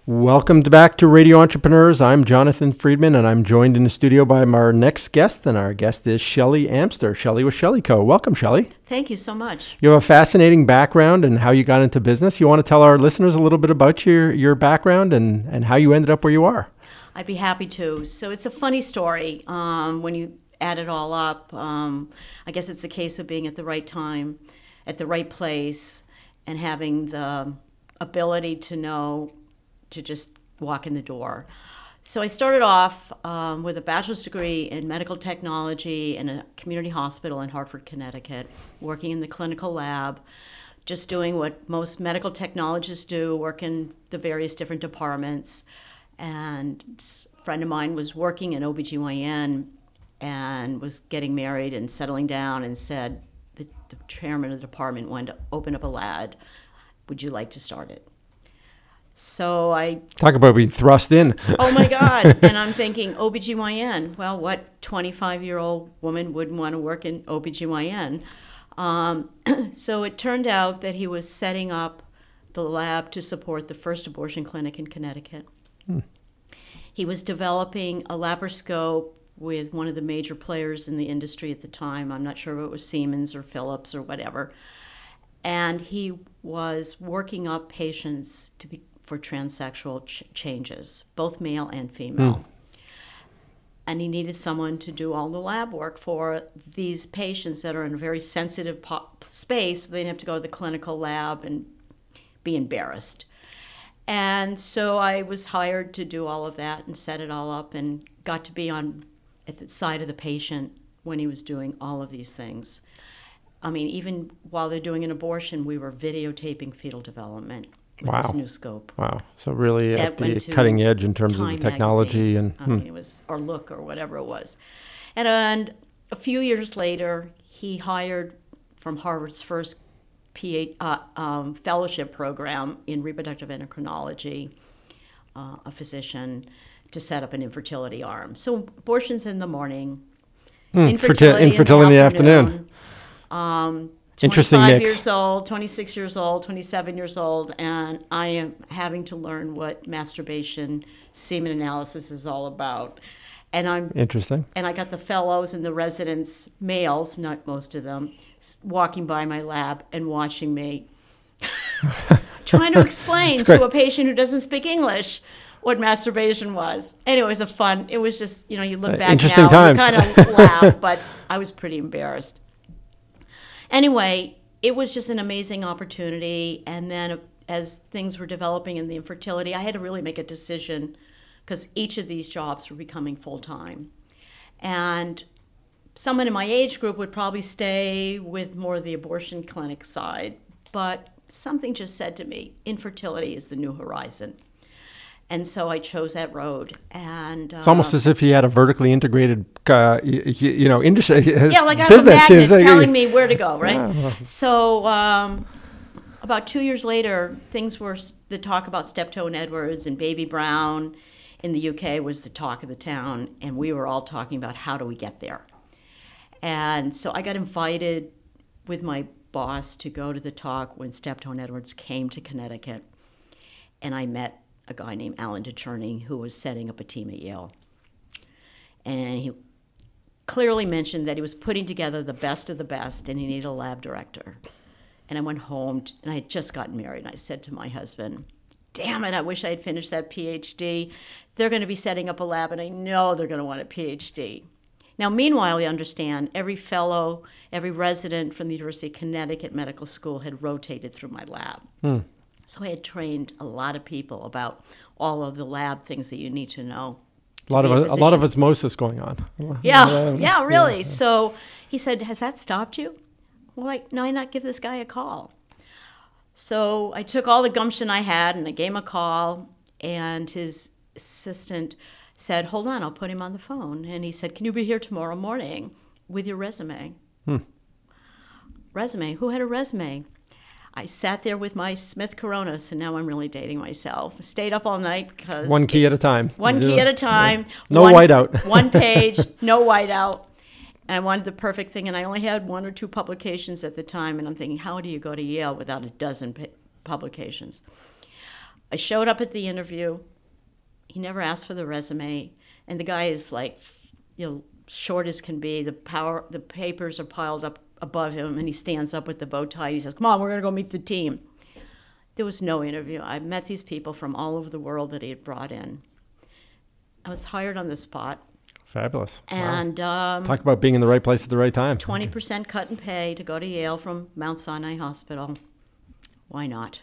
Welcome back to Radio Entrepreneurs. I'm Jonathan Friedman, and I'm joined in the studio by our next guest, and our guest is Shelley Amster. Shelley with Shelley Co. Welcome, Shelley. Thank you so much. You have a fascinating background and how you got into business. You want to tell our listeners a little bit about your background and how you ended up where you are? I'd be happy to. So it's a funny story when you add it all up. I guess it's a case of being at the right time, at the right place, and having the ability to know to just walk in the door. So I started off with a bachelor's degree in medical technology in a community hospital in Hartford, Connecticut, working in the clinical lab, just doing what most medical technologists do, work in the various different departments. And a friend of mine was working in OBGYN and was getting married and settling down and said, the chairman of the department wanted to open up a lab. Would you like to start it? So I... Talk about being thrust in. Oh, my God. And I'm thinking, OBGYN. Well, what 25-year-old woman wouldn't want to work in OBGYN? So it turned out that he was setting up the lab to support the first abortion clinic in Connecticut. He was developing a laparoscope with one of the major players in the industry at the time. I'm not sure if it was Siemens or Philips or whatever. And he was working up patients for transsexual changes, both male and female. And he needed someone to do all the lab work for these patients that are in a very sensitive space. So they didn't have to go to the clinical lab and be embarrassed. And so I was hired to do all of that and set it all up and got to be at the side of the patient when he was doing all of these things. I mean, even while they're doing an abortion, we were videotaping fetal development with this new scope. Wow. So really at the cutting edge in terms of the technology. Magazine. I mean, it was, or Look, or whatever it was. And a few years later, he hired from Harvard's first fellowship program in reproductive endocrinology, a physician, to set up an infertility arm. So abortions in the morning, infertility in the afternoon. Interesting 25 mix. years old, 26 years old, 27 years old, and I am having to learn what masturbation semen analysis is all about. And I'm interesting. And I got the fellows and the residents, males, not most of them, walking by my lab and watching me trying to explain to a patient who doesn't speak English what masturbation was. Anyway, it was just, you look back interesting now times. and you kind of laugh, but I was pretty embarrassed. Anyway, it was just an amazing opportunity. And then as things were developing in the infertility, I had to really make a decision because each of these jobs were becoming full-time. And someone in my age group would probably stay with more of the abortion clinic side. But something just said to me, infertility is the new horizon. And so I chose that road. And it's almost as if he had a vertically integrated, industry. Yeah, like I have business. a magnet telling me where to go, right? Yeah. So about 2 years later, things were the talk about Steptoe and Edwards and Baby Brown in the UK was the talk of the town, and we were all talking about how do we get there. And so I got invited with my boss to go to the talk when Steptoe and Edwards came to Connecticut, and I met a guy named Alan DeCherney who was setting up a team at Yale. And he clearly mentioned that he was putting together the best of the best and he needed a lab director. And I went home, and I had just gotten married, and I said to my husband, damn it, I wish I had finished that PhD. They're going to be setting up a lab, and I know they're going to want a PhD. Now, meanwhile, you understand, every fellow, every resident from the University of Connecticut Medical School had rotated through my lab. So I had trained a lot of people about all of the lab things that you need to know. A lot of osmosis going on. Yeah, really. Yeah. So he said, has that stopped you? Well, why not give this guy a call? So I took all the gumption I had and I gave him a call, and his assistant said, hold on, I'll put him on the phone. And he said, can you be here tomorrow morning with your resume? Resume? Who had a resume? I sat there with my Smith Corona, so now I'm really dating myself. Stayed up all night because... One key at a time. One key at a time. No whiteout. One page, no whiteout. And I wanted the perfect thing, and I only had 1 or 2 publications at the time, and I'm thinking, how do you go to Yale without a dozen publications? I showed up at the interview. He never asked for the resume, and the guy is like, short as can be. The papers are piled up above him, and he stands up with the bow tie. He says, "Come on, we're gonna go meet the team." There was no interview. I met these people from all over the world that he had brought in. I was hired on the spot. Fabulous. And wow. Talk about being in the right place at the right time. 20% cut in pay to go to Yale from Mount Sinai Hospital. Why not?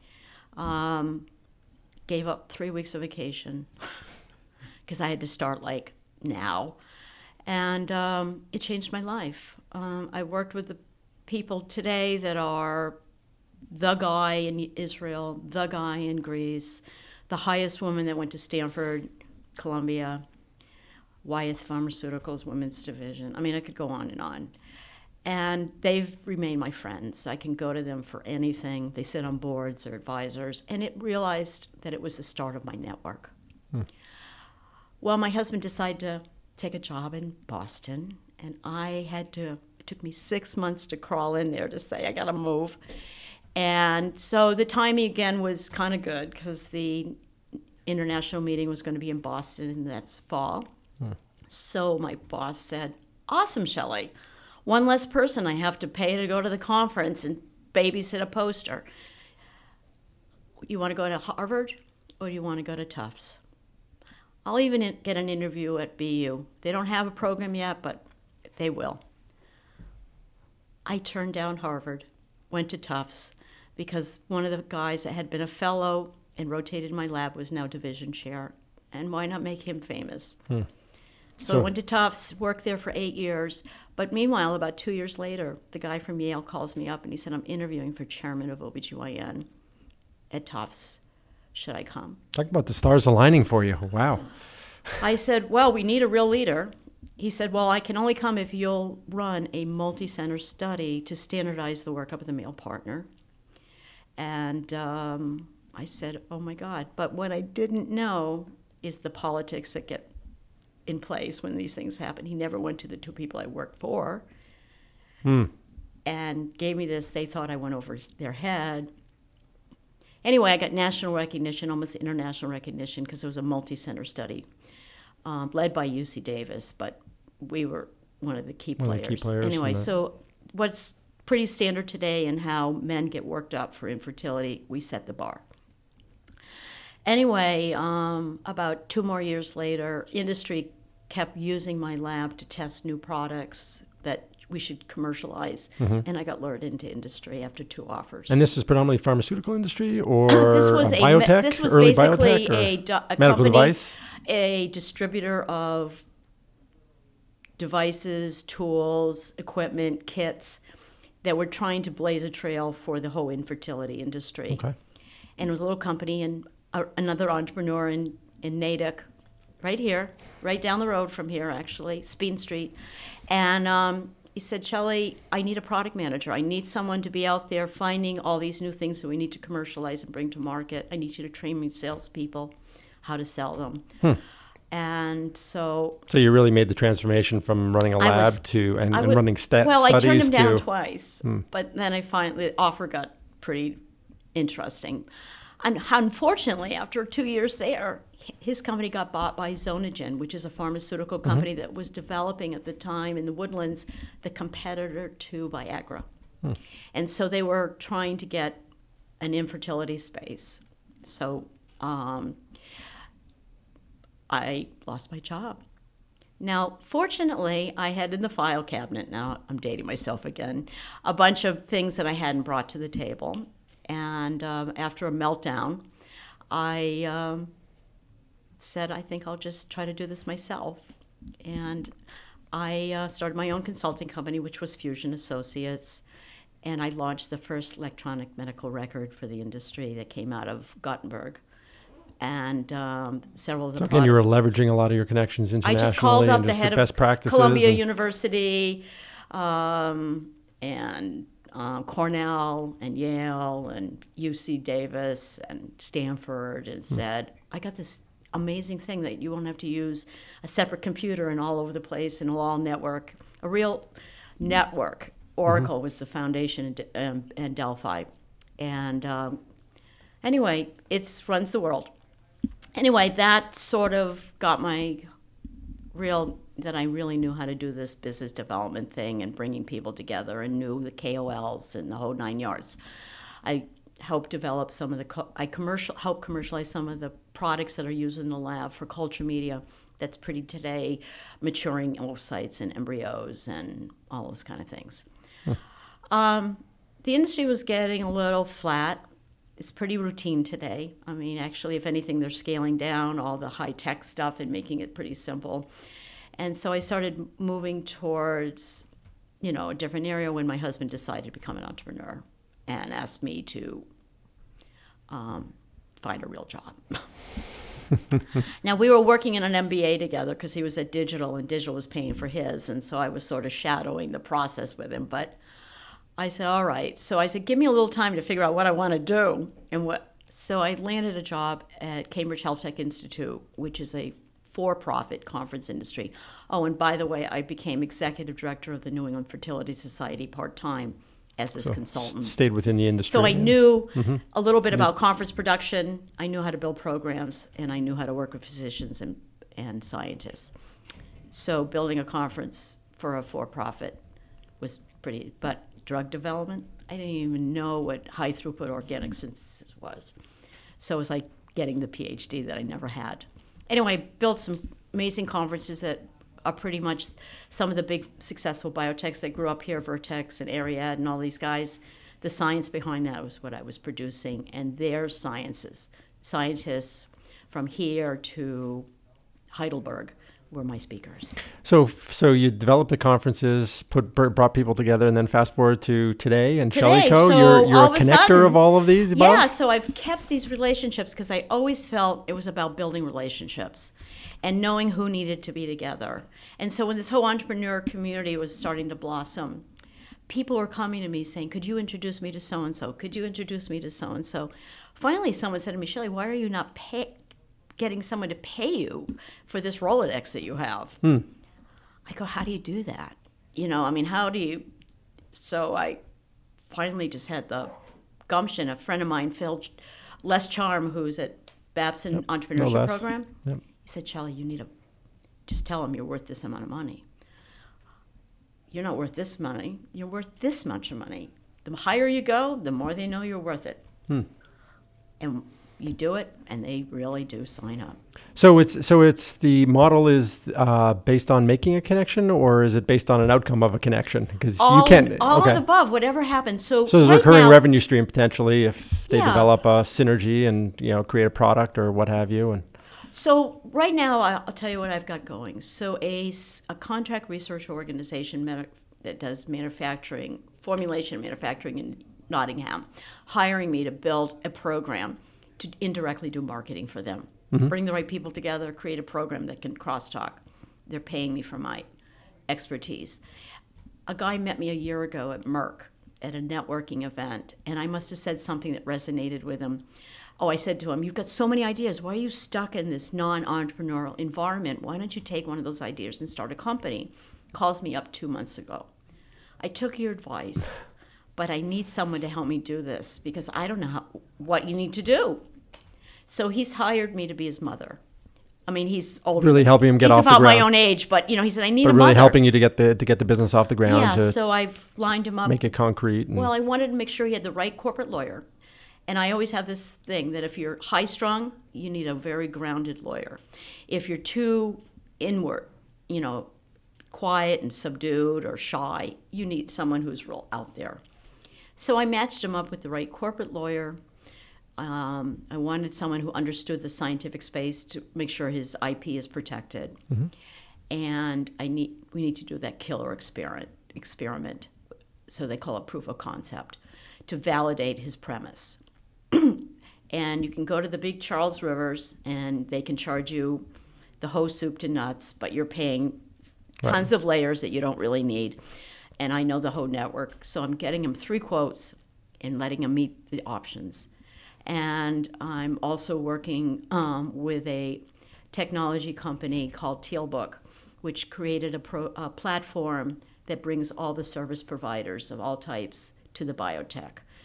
Gave up 3 weeks of vacation because I had to start like now. And it changed my life. I worked with the people today that are the guy in Israel, the guy in Greece, the highest woman that went to Stanford, Columbia, Wyeth Pharmaceuticals Women's Division. I mean, I could go on. And they've remained my friends. I can go to them for anything. They sit on boards, they're advisors. And it realized that it was the start of my network. Well, my husband decided to take a job in Boston, and it took me 6 months to crawl in there to say, I gotta move. And so the timing again was kind of good because the international meeting was going to be in Boston, and that's fall. So my boss said, awesome, Shelley. One less person I have to pay to go to the conference and babysit a poster. You want to go to Harvard or do you want to go to Tufts? I'll even get an interview at BU. They don't have a program yet, but they will. I turned down Harvard, went to Tufts, because one of the guys that had been a fellow and rotated in my lab was now division chair. And why not make him famous? So I went to Tufts, worked there for 8 years. But meanwhile, about 2 years later, the guy from Yale calls me up and he said, I'm interviewing for chairman of OBGYN at Tufts. Should I come? Talk about the stars aligning for you. Wow. I said, well, we need a real leader. He said, well, I can only come if you'll run a multi-center study to standardize the workup of the male partner. And I said, oh, my God. But what I didn't know is the politics that get in place when these things happen. He never went to the two people I worked for and gave me this. They thought I went over their head. Anyway, I got national recognition, almost international recognition, because it was a multi-center study led by UC Davis, but we were one of the key players. Anyway, so what's pretty standard today in how men get worked up for infertility, we set the bar. Anyway, about 2 more years later, industry kept using my lab to test new products that we should commercialize, and I got lured into industry after 2 offers. And this is predominantly pharmaceutical industry or this was biotech? This was early basically biotech, a medical company, device? a distributor of devices, tools, equipment, kits that were trying to blaze a trail for the whole infertility industry. Okay. And it was a little company, and another entrepreneur in Natick, right here, right down the road from here, actually, Speen Street. And he said, Shelley, I need a product manager. I need someone to be out there finding all these new things that we need to commercialize and bring to market. I need you to train me salespeople how to sell them. And so you really made the transformation from running a lab to running studies. Well, I turned him down twice, but then the offer got pretty interesting. And unfortunately, after 2 years there, his company got bought by Zonogen, which is a pharmaceutical company that was developing at the time in the Woodlands the competitor to Viagra. And so they were trying to get an infertility space. So I lost my job. Now, fortunately, I had in the file cabinet, now I'm dating myself again, a bunch of things that I hadn't brought to the table. And after a meltdown, I said, I think I'll just try to do this myself. And I started my own consulting company, which was Fusion Associates. And I launched the first electronic medical record for the industry that came out of Gothenburg. And several of them. So again, you were leveraging a lot of your connections internationally. I just called up the head best of practices Columbia University and Cornell and Yale and UC Davis and Stanford, and said, I got this amazing thing that you won't have to use a separate computer and all over the place and all network, a real network. Oracle was the foundation in Delphi. And Anyway, it runs the world. Anyway, that sort of got that I really knew how to do this business development thing and bringing people together, and knew the KOLs and the whole 9 yards. I helped develop some of help commercialize some of the products that are used in the lab for culture media. That's pretty today, maturing oocytes and embryos and all those kind of things. The industry was getting a little flat. It's pretty routine today. I mean, actually, if anything, they're scaling down all the high-tech stuff and making it pretty simple. And so I started moving towards, a different area when my husband decided to become an entrepreneur and asked me to find a real job. Now, we were working in an MBA together because he was at Digital, and Digital was paying for his, and so I was sort of shadowing the process with him. But I said, all right. So I said, give me a little time to figure out what I want to do. So I landed a job at Cambridge Health Tech Institute, which is a for-profit conference industry. Oh, and by the way, I became executive director of the New England Fertility Society part-time as this consultant. Stayed within the industry. So I knew a little bit about conference production. I knew how to build programs, and I knew how to work with physicians and scientists. So building a conference for a for-profit was pretty, but drug development, I didn't even know what high throughput organic synthesis was. So it was like getting the PhD that I never had. Anyway, built some amazing conferences that are pretty much some of the big successful biotechs that grew up here, Vertex and Ariad and all these guys. The science behind that was what I was producing, and their scientists from here to Heidelberg were my speakers. So you developed the conferences, brought people together, and then fast forward to today and Shelley Co. So you're a connector of all of these above? Yeah, so I've kept these relationships because I always felt it was about building relationships and knowing who needed to be together. And so when this whole entrepreneur community was starting to blossom, people were coming to me saying, could you introduce me to so-and-so? Could you introduce me to so-and-so? Finally, someone said to me, Shelley, why are you not getting someone to pay you for this Rolodex that you have? I go, how do you do that? How do you? So I finally just had the gumption. A friend of mine, Les Charm, who's at Babson Entrepreneurship Program, he said, Shelley, you need to just tell them you're worth this amount of money. You're not worth this money. You're worth this much money. The higher you go, the more they know you're worth it. And you do it, and they really do sign up. So it's the model is based on making a connection, or is it based on an outcome of a connection? Because you can't all of the above, whatever happens. So there's right a recurring now, revenue stream potentially if they develop a synergy and create a product or what have you. And so right now, I'll tell you what I've got going. So a contract research organization that does formulation manufacturing in Nottingham, hiring me to build a program to indirectly do marketing for them. Bring the right people together, create a program that can crosstalk. They're paying me for my expertise. A guy met me a year ago at Merck at a networking event, and I must have said something that resonated with him. I said to him, you've got so many ideas. Why are you stuck in this non-entrepreneurial environment? Why don't you take one of those ideas and start a company? Calls me up 2 months ago. I took your advice, but I need someone to help me do this because I don't know what you need to do. So he's hired me to be his mother. I mean, he's older. Really helping him get off the ground. He's about my own age, but he said I need a mother. But really helping you to get the business off the ground. Yeah, so I've lined him up. Make it concrete. Well, I wanted to make sure he had the right corporate lawyer. And I always have this thing that if you're high-strung, you need a very grounded lawyer. If you're too inward, quiet and subdued or shy, you need someone who's real out there. So I matched him up with the right corporate lawyer. I wanted someone who understood the scientific space to make sure his IP is protected. And we need to do that killer experiment. So they call it proof of concept, to validate his premise. And you can go to the big Charles Rivers, and they can charge you the whole soup to nuts, but you're paying tons of layers that you don't really need. And I know the whole network, so I'm getting him 3 quotes and letting him meet the options. And I'm also working with a technology company called Tealbook, which created a platform that brings all the service providers of all types to the biotech.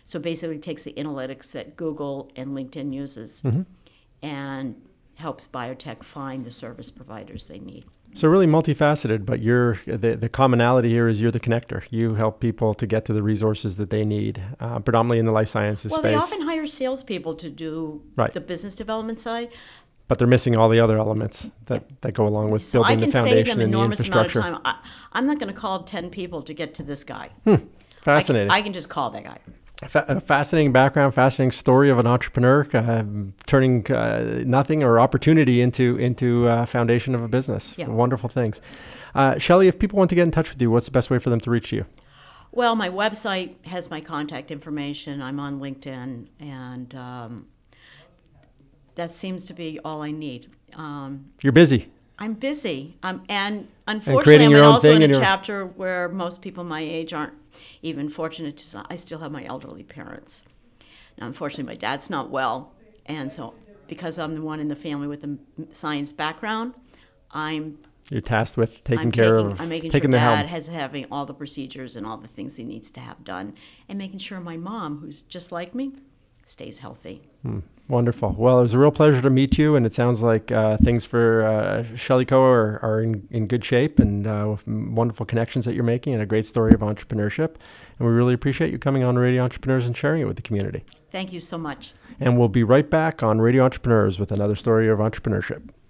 So basically it takes the analytics that Google and LinkedIn uses and helps biotech find the service providers they need. So really multifaceted, but the commonality here is you're the connector. You help people to get to the resources that they need, predominantly in the life sciences space. Well, they often hire salespeople to do Right. the business development side. But they're missing all the other elements that go along with building the foundation and the infrastructure. I can save them an enormous amount of time. I'm not going to call 10 people to get to this guy. Fascinating. I can just call that guy. A fascinating background, fascinating story of an entrepreneur turning nothing or opportunity into foundation of a business. Yeah. Wonderful things. Shelley, if people want to get in touch with you, what's the best way for them to reach you? Well, my website has my contact information. I'm on LinkedIn, and that seems to be all I need. You're busy. I'm busy. And unfortunately, creating your I'm own also thing in and a your- chapter where most people my age aren't even fortunate to. I still have my elderly parents. Now, unfortunately, my dad's not well. And so because I'm the one in the family with the science background, You're tasked with I'm making sure the Dad helm. has having all the procedures and all the things he needs to have done, and making sure my mom, who's just like me, stays healthy. Wonderful. Well, it was a real pleasure to meet you, and it sounds like things for Shelley Co. are in good shape, and with wonderful connections that you're making, and a great story of entrepreneurship. And we really appreciate you coming on Radio Entrepreneurs and sharing it with the community. Thank you so much. And we'll be right back on Radio Entrepreneurs with another story of entrepreneurship.